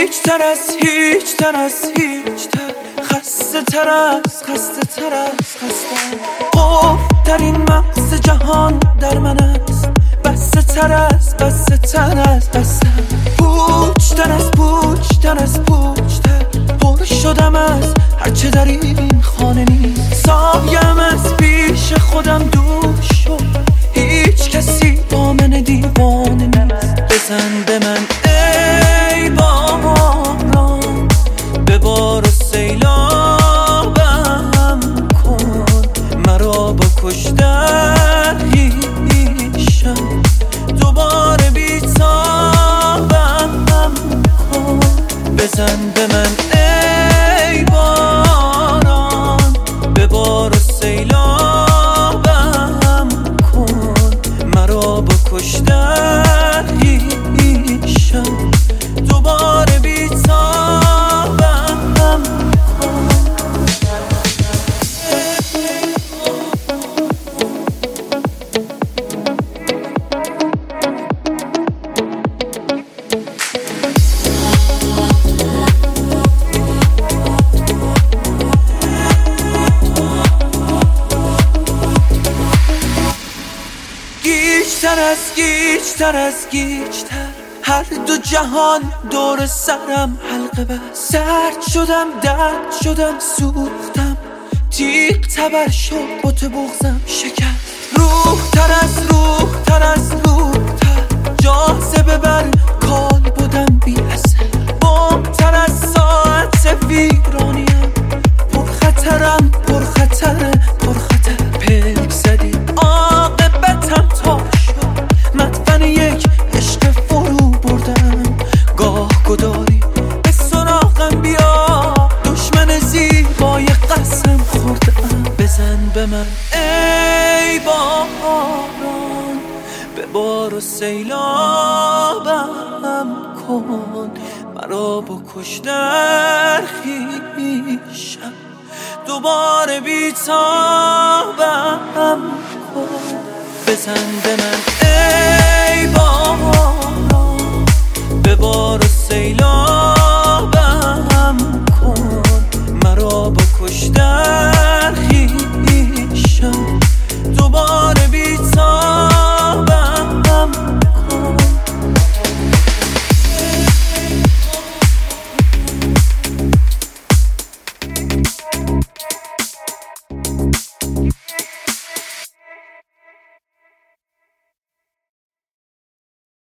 هیچ تر خسته تر خستم در این مغز جهان در من است بسته تر بستم پوچتر پر شدم از هرچه در این خانه نیست سایم از پیش خودم دور شد هیچ کسی با من دیوانه نیست بزن به من ای باران ببار و سیلابم کن مرا با کشتن هیشم دوباره بیتابم کن بزن به من ای باران ببار و سیلابم کن مرا با کشتن هیشم دوباره بیتابم کن گیجتر هر دو جهان دور سرم حلقه بست سرد شدم درد شدم سوختم تیغ تبر شد بت بغزم شکست روحتر جاذبه بر کال بودم بی اثر بمتر از ساعت ویرانیم پرخطرم پرخطر پلک زدی عاقبتم تا شد مدفن یک عشق فرو بردم گاه گداری به سراغم بیا دشمن زیبای قسم خوردم بزن به من ای باران ببار و سیلابم کن مرا با کشتن خویشم دوباره بیتابم کن بزن به من